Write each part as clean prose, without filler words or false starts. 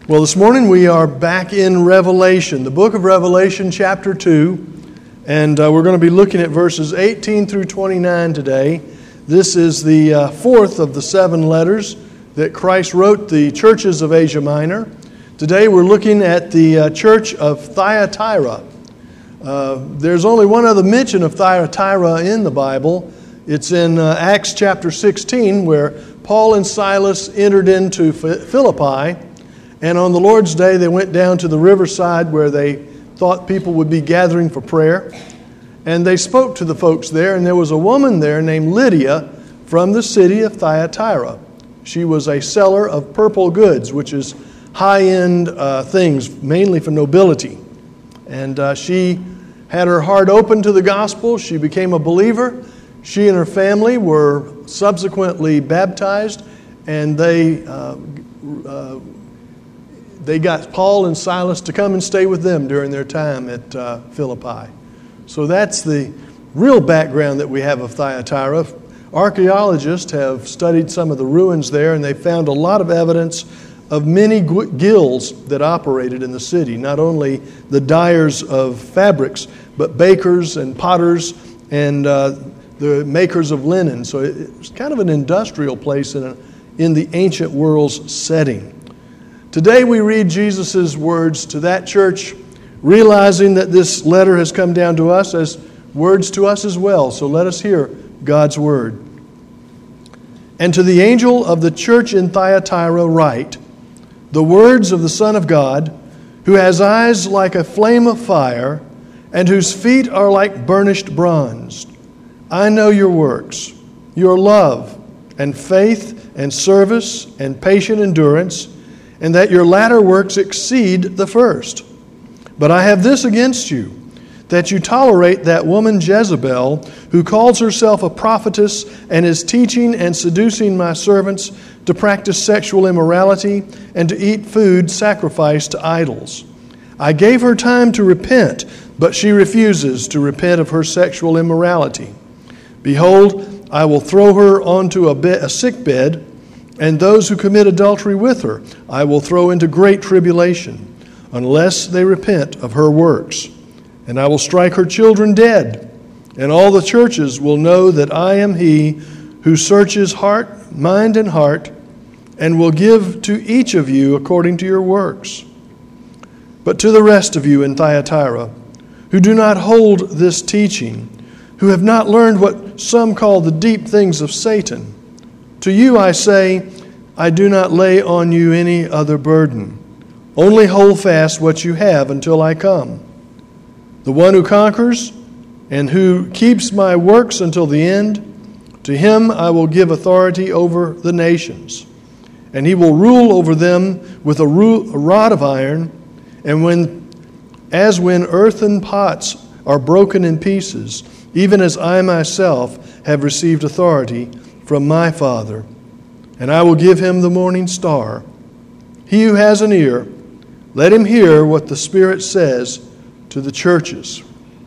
Well, this morning we are back in Revelation, the book of Revelation, chapter 2, and we're going to be looking at verses 18 through 29 today. This is the fourth of the 7 letters that Christ wrote the churches of Asia Minor. Today we're looking at the church of Thyatira. There's only one other mention of Thyatira in the Bible. It's in Acts chapter 16, where Paul and Silas entered into Philippi. And on the Lord's Day, they went down to the riverside where they thought people would be gathering for prayer. And they spoke to the folks there, and there was a woman there named Lydia from the city of Thyatira. She was a seller of purple goods, which is high-end things, mainly for nobility. And she had her heart open to the gospel. She became a believer. She and her family were subsequently baptized, and they got Paul and Silas to come and stay with them during their time at Philippi. So that's the real background that we have of Thyatira. Archaeologists have studied some of the ruins there, and they found a lot of evidence of many guilds that operated in the city. Not only the dyers of fabrics, but bakers and potters and the makers of linen. So it's kind of an industrial place in the ancient world's setting. Today we read Jesus' words to that church, realizing that this letter has come down to us as words to us as well. So let us hear God's word. And to the angel of the church in Thyatira write, the words of the Son of God, who has eyes like a flame of fire, and whose feet are like burnished bronze. I know your works, your love, and faith, and service, and patient endurance, and that your latter works exceed the first. But I have this against you, that you tolerate that woman Jezebel, who calls herself a prophetess and is teaching and seducing my servants to practice sexual immorality and to eat food sacrificed to idols. I gave her time to repent, but she refuses to repent of her sexual immorality. Behold, I will throw her onto a sick bed, and those who commit adultery with her I will throw into great tribulation, unless they repent of her works. And I will strike her children dead, and all the churches will know that I am he who searches mind and heart, and will give to each of you according to your works. But to the rest of you in Thyatira, who do not hold this teaching, who have not learned what some call the deep things of Satan, to you I say, I do not lay on you any other burden. Only hold fast what you have until I come. The one who conquers and who keeps my works until the end, to him I will give authority over the nations. And he will rule over them with a rod of iron, and when earthen pots are broken in pieces, even as I myself have received authority from my Father, and I will give him the morning star. He who has an ear, let him hear what the Spirit says to the churches.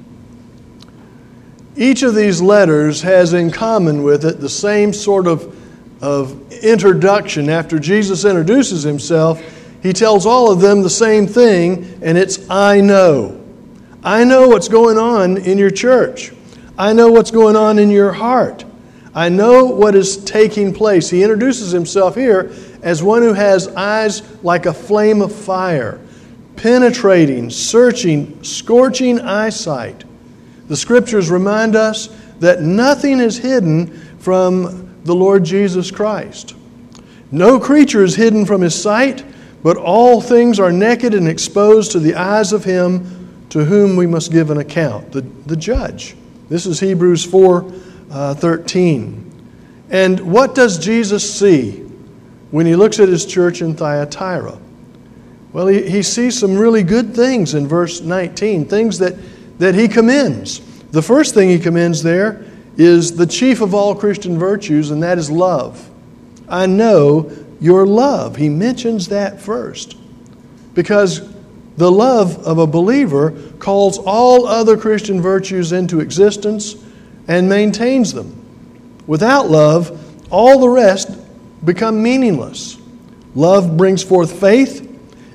Each of these letters has in common with it the same sort of introduction. After Jesus introduces himself, he tells all of them the same thing, and it's, I know. I know what's going on in your church. I know what's going on in your heart. I know what is taking place. He introduces himself here as one who has eyes like a flame of fire, penetrating, searching, scorching eyesight. The Scriptures remind us that nothing is hidden from the Lord Jesus Christ. No creature is hidden from His sight, but all things are naked and exposed to the eyes of Him to whom we must give an account, the judge. This is Hebrews 4:13. And what does Jesus see when He looks at His church in Thyatira? Well, he sees some really good things in verse 19, things that He commends. The first thing He commends there is the chief of all Christian virtues, and that is love. I know your love. He mentions that first, because the love of a believer calls all other Christian virtues into existence and maintains them. Without love, all the rest become meaningless. Love brings forth faith.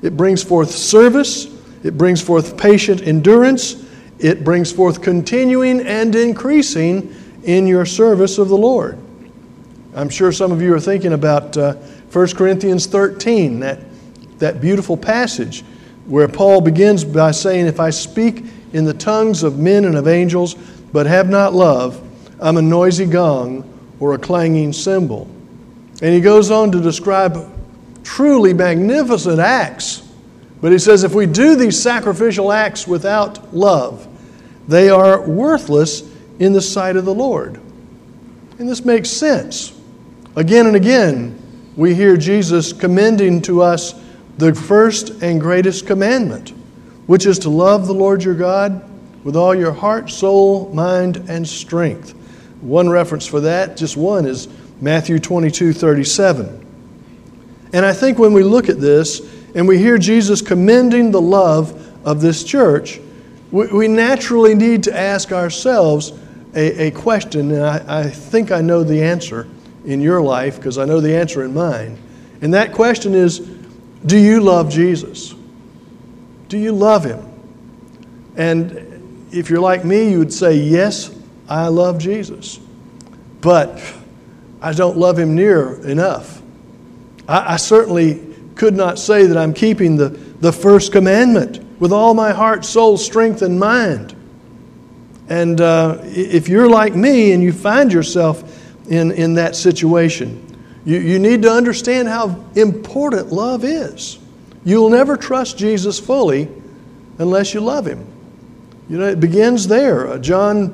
It brings forth service. It brings forth patient endurance. It brings forth continuing and increasing in your service of the Lord. I'm sure some of you are thinking about 1 Corinthians 13, that beautiful passage where Paul begins by saying, if I speak in the tongues of men and of angels, but have not love, I'm a noisy gong or a clanging cymbal. And he goes on to describe truly magnificent acts. But he says if we do these sacrificial acts without love, they are worthless in the sight of the Lord. And this makes sense. Again and again, we hear Jesus commending to us the first and greatest commandment, which is to love the Lord your God with all your heart, soul, mind, and strength. One reference for that, just one, is Matthew 22:37. And I think when we look at this and we hear Jesus commending the love of this church, we naturally need to ask ourselves a question, and I think I know the answer in your life because I know the answer in mine. And that question is, do you love Jesus? Do you love Him? And if you're like me, you would say, yes, I love Jesus. But I don't love Him near enough. I certainly could not say that I'm keeping the first commandment with all my heart, soul, strength, and mind. And if you're like me and you find yourself in that situation, you need to understand how important love is. You'll never trust Jesus fully unless you love Him. You know, it begins there. 1 John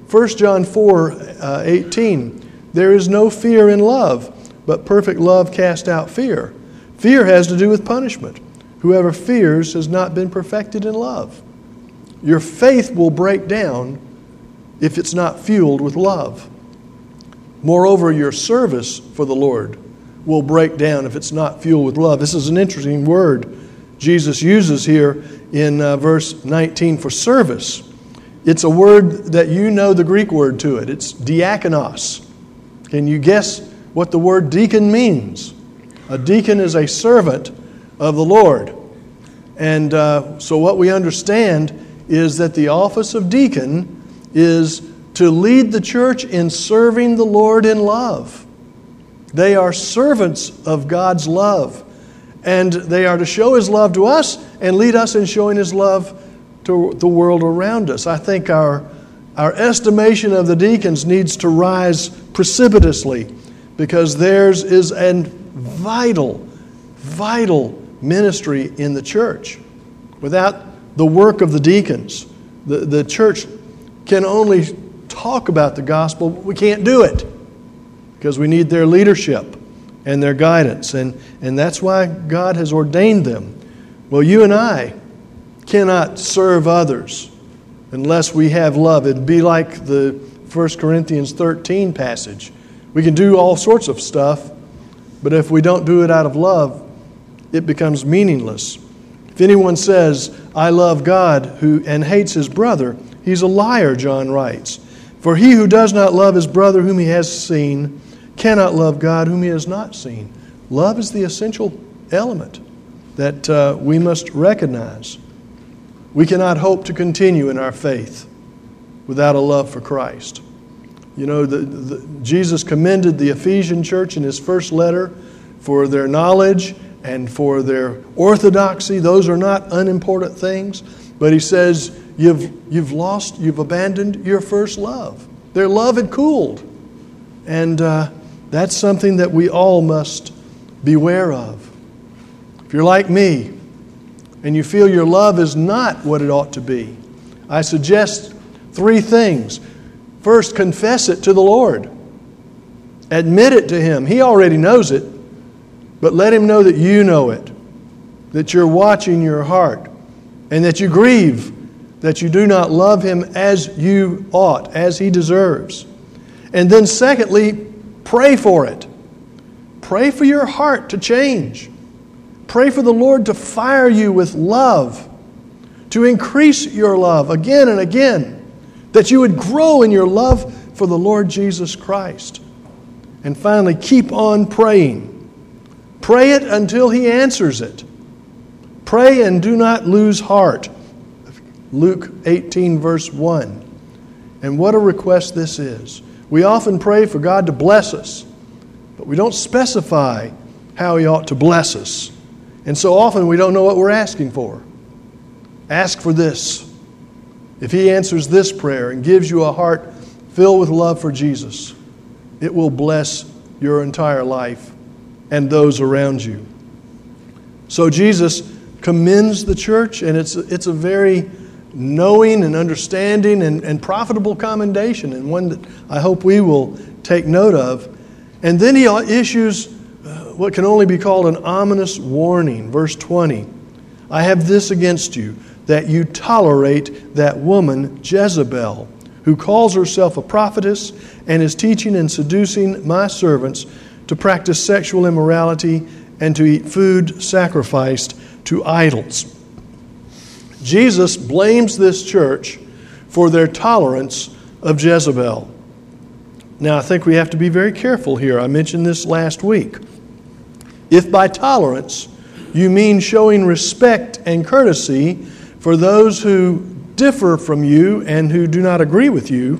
4:18. There is no fear in love, but perfect love casts out fear. Fear has to do with punishment. Whoever fears has not been perfected in love. Your faith will break down if it's not fueled with love. Moreover, your service for the Lord will break down if it's not fueled with love. This is an interesting word Jesus uses here in verse 19 for service. It's a word that you know the Greek word to it. It's diakonos. Can you guess what the word deacon means? A deacon is a servant of the Lord. And so what we understand is that the office of deacon is to lead the church in serving the Lord in love. They are servants of God's love. And they are to show His love to us and lead us in showing His love to the world around us. I think our estimation of the deacons needs to rise precipitously because theirs is a vital ministry in the church. Without the work of the deacons, the church can only talk about the gospel, but we can't do it because we need their leadership and their guidance. And that's why God has ordained them. Well, you and I cannot serve others unless we have love. It'd be like the 1 Corinthians 13 passage. We can do all sorts of stuff, but if we don't do it out of love, it becomes meaningless. If anyone says, I love God and hates his brother, he's a liar, John writes. For he who does not love his brother whom he has seen cannot love God whom he has not seen. Love is the essential element that we must recognize. We cannot hope to continue in our faith without a love for Christ. You know, Jesus commended the Ephesian church in His first letter for their knowledge and for their orthodoxy. Those are not unimportant things. But He says, you've abandoned your first love. Their love had cooled. And that's something that we all must beware of. If you're like me and you feel your love is not what it ought to be, I suggest 3 things. First, confess it to the Lord. Admit it to Him. He already knows it, but let Him know that you know it, that you're watching your heart, and that you grieve that you do not love Him as you ought, as He deserves. And then secondly, pray for it. Pray for your heart to change. Pray for the Lord to fire you with love, to increase your love again and again, that you would grow in your love for the Lord Jesus Christ. And finally, keep on praying. Pray it until He answers it. Pray and do not lose heart. Luke 18, verse 1. And what a request this is. We often pray for God to bless us, but we don't specify how He ought to bless us. And so often we don't know what we're asking for. Ask for this. If He answers this prayer and gives you a heart filled with love for Jesus, it will bless your entire life and those around you. So Jesus commends the church, and it's a very knowing and understanding and profitable commendation, and one that I hope we will take note of. And then He issues what can only be called an ominous warning. Verse 20, I have this against you, that you tolerate that woman Jezebel, who calls herself a prophetess and is teaching and seducing my servants to practice sexual immorality and to eat food sacrificed to idols. Jesus blames this church for their tolerance of Jezebel. Now, I think we have to be very careful here. I mentioned this last week. If by tolerance you mean showing respect and courtesy for those who differ from you and who do not agree with you,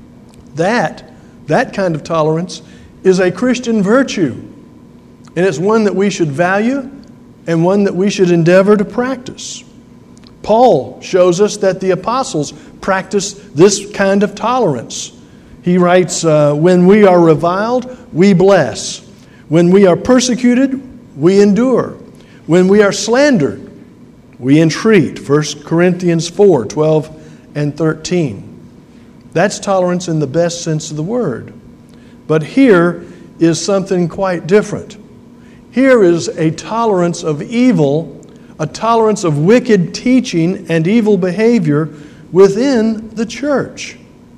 that kind of tolerance is a Christian virtue. And it's one that we should value and one that we should endeavor to practice. Paul shows us that the apostles practiced this kind of tolerance. He writes, when we are reviled, we bless. When we are persecuted, we endure. When we are slandered, we entreat. 1 Corinthians 4, 12 and 13. That's tolerance in the best sense of the word. But here is something quite different. Here is a tolerance of evil, a tolerance of wicked teaching and evil behavior within the church,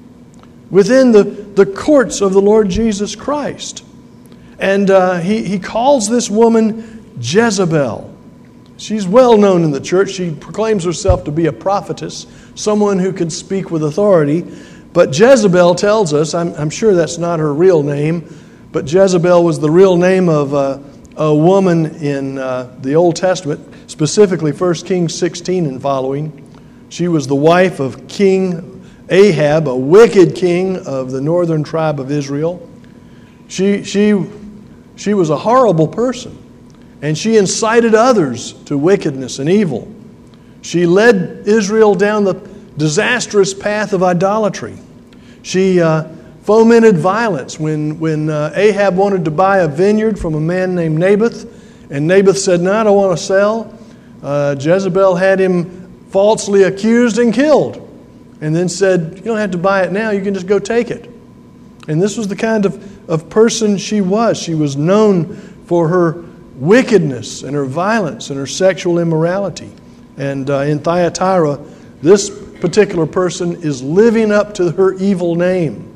within the courts of the Lord Jesus Christ. And he calls this woman Jezebel. She's well known in the church. She proclaims herself to be a prophetess, someone who can speak with authority. But Jezebel tells us, I'm sure that's not her real name, but Jezebel was the real name of a woman in the Old Testament, specifically 1 Kings 16 and following. She was the wife of King Ahab, a wicked king of the northern tribe of Israel. She was a horrible person, and she incited others to wickedness and evil. She led Israel down the disastrous path of idolatry. She fomented violence when Ahab wanted to buy a vineyard from a man named Naboth, and Naboth said, no, I don't want to sell. Jezebel had him falsely accused and killed, and then said, you don't have to buy it now, you can just go take it. And this was the kind of person she was. She was known for her wickedness and her violence and her sexual immorality. And in Thyatira, this particular person is living up to her evil name.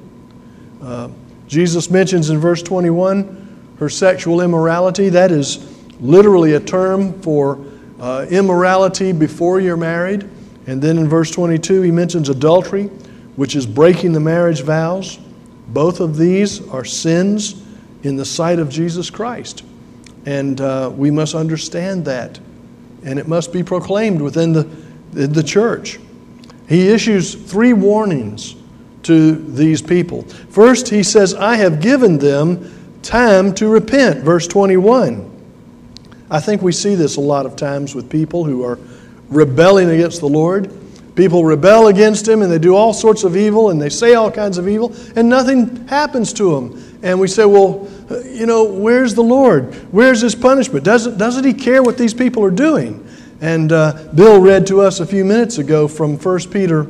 Jesus mentions in verse 21 her sexual immorality. That is literally a term for immorality before you're married. And then in verse 22 he mentions adultery, which is breaking the marriage vows. Both of these are sins in the sight of Jesus Christ. And we must understand that. And it must be proclaimed within the church. He issues 3 warnings to these people. First, he says, I have given them time to repent. Verse 21. I think we see this a lot of times with people who are rebelling against the Lord. People rebel against Him and they do all sorts of evil and they say all kinds of evil and nothing happens to them. And we say, well, where's the Lord? Where's His punishment? Doesn't He care what these people are doing? And Bill read to us a few minutes ago from 2 Peter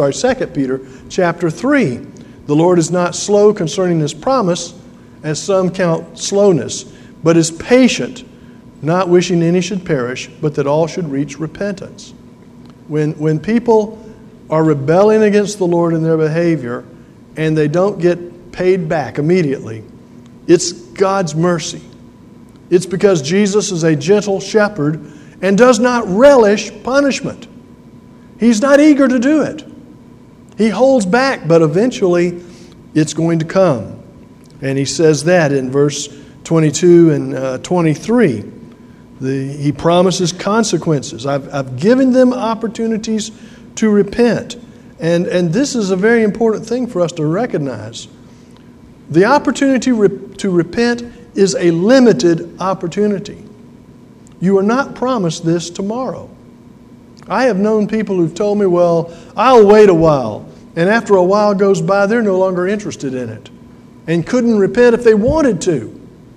chapter 3. The Lord is not slow concerning His promise, as some count slowness, but is patient, not wishing any should perish, but that all should reach repentance. When people are rebelling against the Lord in their behavior and they don't get paid back immediately, it's God's mercy. It's because Jesus is a gentle shepherd and does not relish punishment. He's not eager to do it. He holds back, but eventually it's going to come. And he says that in verse 22 and 23. He promises consequences. I've given them opportunities to repent. And this is a very important thing for us to recognize. The opportunity to repent is a limited opportunity. You are not promised this tomorrow. I have known people who've told me, well, I'll wait a while. And after a while goes by, they're no longer interested in it and couldn't repent if they wanted to.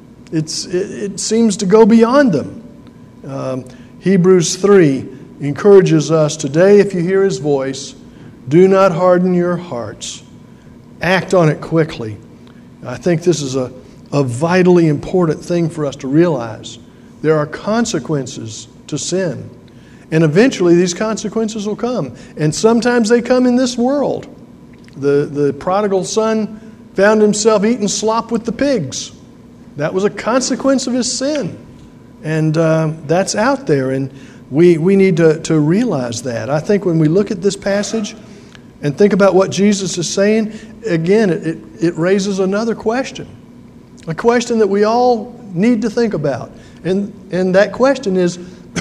It seems to go beyond them. Hebrews 3 encourages us, today if you hear His voice, do not harden your hearts. Act on it quickly. I think this is a vitally important thing for us to realize. There are consequences to sin. And eventually these consequences will come. And sometimes they come in this world. The prodigal son found himself eating slop with the pigs. That was a consequence of his sin. And that's out there. And we need to realize that. I think when we look at this passage and think about what Jesus is saying, again, it raises another question. A question that we all need to think about. And that question is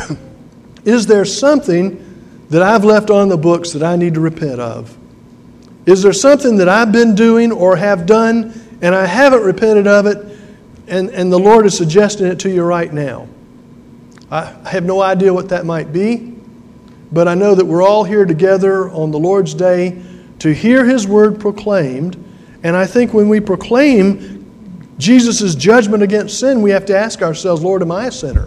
there something that I've left on the books that I need to repent of? Is there something that I've been doing or have done and I haven't repented of it, and the Lord is suggesting it to you right now? I have no idea what that might be, but I know that we're all here together on the Lord's Day to hear His Word proclaimed. And I think when we proclaim Jesus' judgment against sin, we have to ask ourselves, Lord, am I a sinner?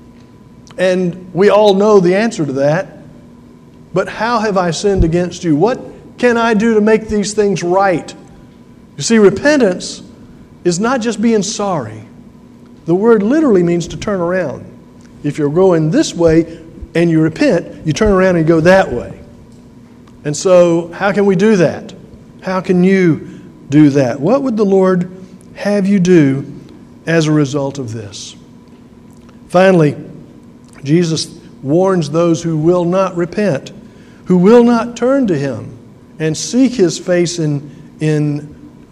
And we all know the answer to that. But how have I sinned against you? What can I do to make these things right? You see, repentance is not just being sorry. The word literally means to turn around. If you're going this way and you repent, you turn around and go that way. And so, how can we do that? How can you do that? What would the Lord have you do as a result of this? Finally, Jesus warns those who will not repent, who will not turn to Him and seek His face in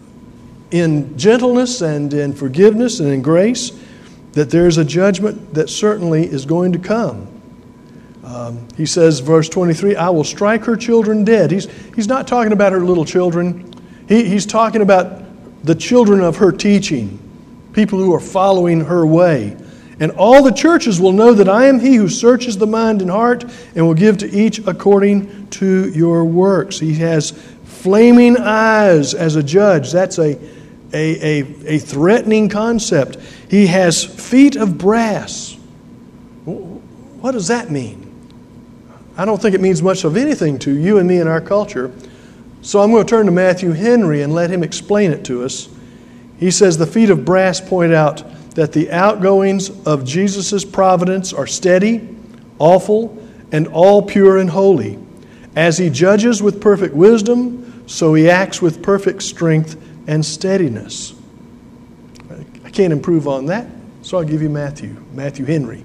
gentleness and in forgiveness and in grace, that there's a judgment that certainly is going to come. He says, verse 23, I will strike her children dead. He's not talking about her little children. He's talking about the children of her teaching, people who are following her way. And all the churches will know that I am He who searches the mind and heart and will give to each according to your works. He has flaming eyes as a judge. That's a threatening concept. He has feet of brass. What does that mean? I don't think it means much of anything to you and me in our culture. So I'm going to turn to Matthew Henry and let him explain it to us. He says the feet of brass point out that the outgoings of Jesus' providence are steady, awful, and all pure and holy. As He judges with perfect wisdom, so He acts with perfect strength and steadiness. I can't improve on that, so I'll give you Matthew Henry.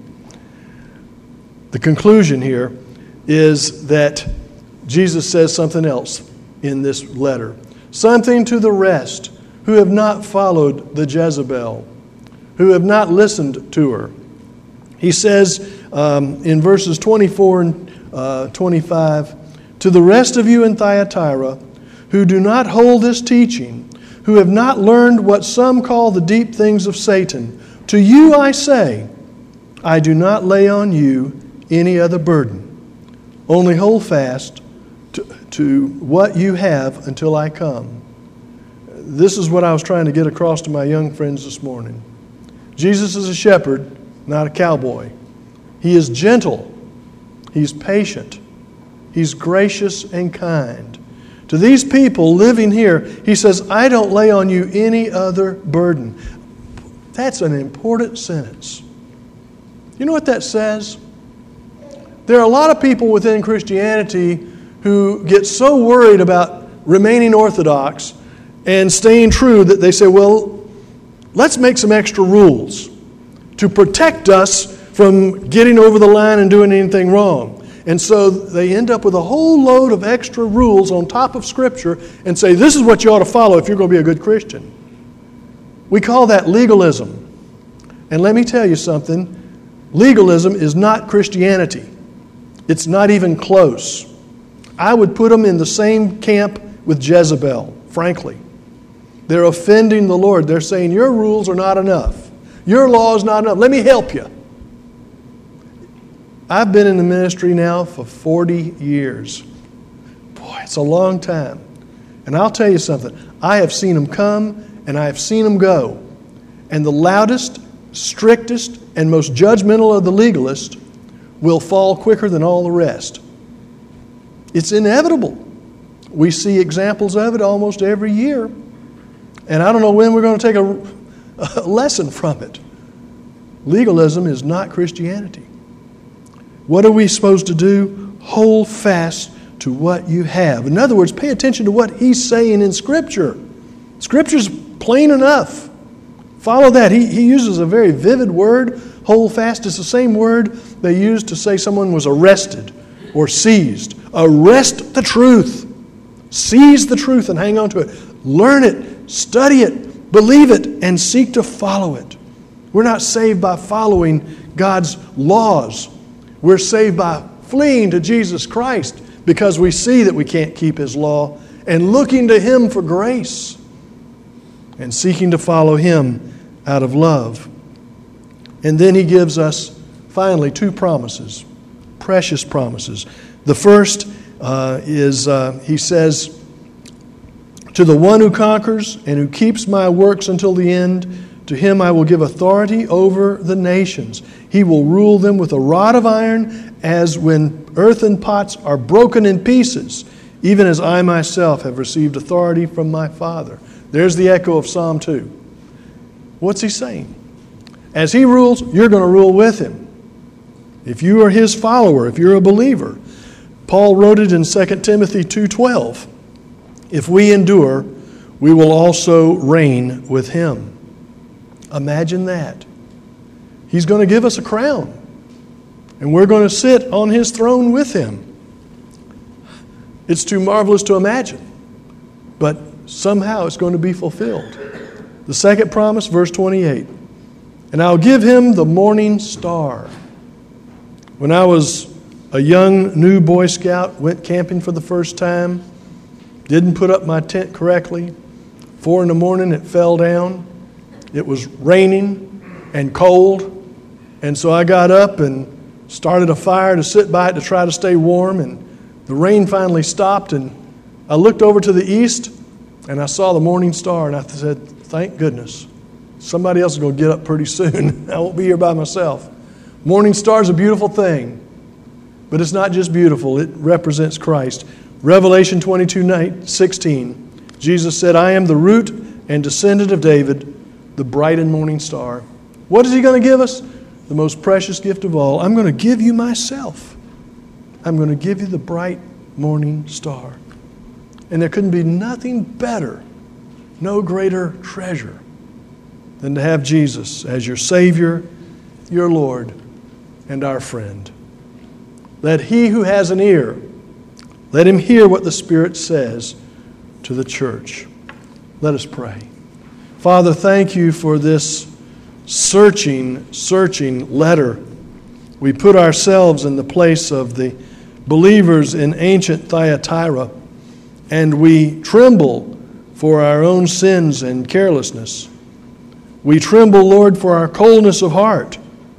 The conclusion here is that Jesus says something else in this letter. Something to the rest who have not followed the Jezebel, who have not listened to her. He says in verses 24 and 25, to the rest of you in Thyatira who do not hold this teaching, who have not learned what some call the deep things of Satan, to you I say, I do not lay on you any other burden. Only hold fast to what you have until I come. This is what I was trying to get across to my young friends this morning. Jesus is a shepherd, not a cowboy. He is gentle. He's patient. He's gracious and kind. To these people living here, He says, I don't lay on you any other burden. That's an important sentence. You know what that says? There are a lot of people within Christianity who get so worried about remaining orthodox and staying true that they say, well, let's make some extra rules to protect us from getting over the line and doing anything wrong. And so they end up with a whole load of extra rules on top of Scripture and say, this is what you ought to follow if you're going to be a good Christian. We call that legalism. And let me tell you something. Legalism is not Christianity. It's not even close. I would put them in the same camp with Jezebel, frankly. They're offending the Lord. They're saying, your rules are not enough. Your law is not enough. Let me help you. I've been in the ministry now for 40 years. Boy, it's a long time. And I'll tell you something. I have seen them come and I have seen them go. And the loudest, strictest, and most judgmental of the legalists will fall quicker than all the rest. It's inevitable. We see examples of it almost every year. And I don't know when we're going to take a lesson from it. Legalism is not Christianity. What are we supposed to do? Hold fast to what you have. In other words, pay attention to what he's saying in Scripture. Scripture's plain enough. Follow that. He uses a very vivid word, hold fast. It's the same word they used to say someone was arrested or seized. Arrest the truth. Seize the truth and hang on to it. Learn it, study it, believe it, and seek to follow it. We're not saved by following God's laws. We're saved by fleeing to Jesus Christ because we see that we can't keep His law and looking to Him for grace and seeking to follow Him out of love. And then He gives us, finally, two promises, precious promises. The first is, He says, to the one who conquers and who keeps my works until the end, to him I will give authority over the nations. He will rule them with a rod of iron, as when earthen pots are broken in pieces, even as I myself have received authority from my Father. There's the echo of Psalm 2. What's he saying? As he rules, you're going to rule with him. If you are his follower, if you're a believer. Paul wrote it in 2 Timothy 2:12. If we endure, we will also reign with him. Imagine that. He's going to give us a crown, and we're going to sit on his throne with him. It's too marvelous to imagine, but somehow it's going to be fulfilled. The second promise, verse 28. And I'll give him the morning star. When I was a young new Boy Scout, went camping for the first time, didn't put up my tent correctly. 4 a.m, it fell down. It was raining and cold, and so I got up and started a fire to sit by it to try to stay warm, and the rain finally stopped, and I looked over to the east, and I saw the morning star, and I said, thank goodness. Somebody else is going to get up pretty soon. I won't be here by myself. Morning star is a beautiful thing, but it's not just beautiful. It represents Christ. Revelation 22:16, Jesus said, I am the root and descendant of David, the bright and morning star. What is he going to give us? The most precious gift of all. I'm going to give you myself. I'm going to give you the bright morning star. And there couldn't be nothing better, no greater treasure than to have Jesus as your Savior, your Lord, and our friend. Let he who has an ear, let him hear what the Spirit says to the church. Let us pray. Father, thank you for this searching letter. We put ourselves in the place of the believers in ancient Thyatira, and we tremble for our own sins and carelessness. We tremble, Lord, for our coldness of heart.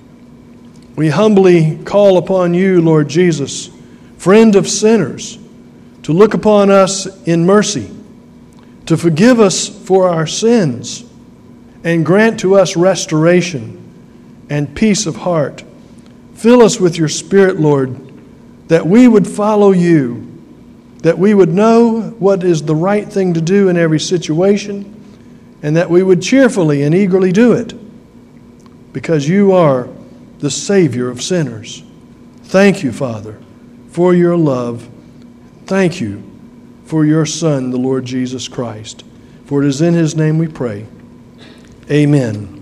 We humbly call upon you, Lord Jesus, friend of sinners, to look upon us in mercy, to forgive us for our sins, and grant to us restoration and peace of heart. Fill us with your Spirit, Lord, that we would follow you, that we would know what is the right thing to do in every situation, and that we would cheerfully and eagerly do it, because you are the Savior of sinners. Thank you, Father, for your love. Thank you for your Son, the Lord Jesus Christ. For it is in his name we pray. Amen.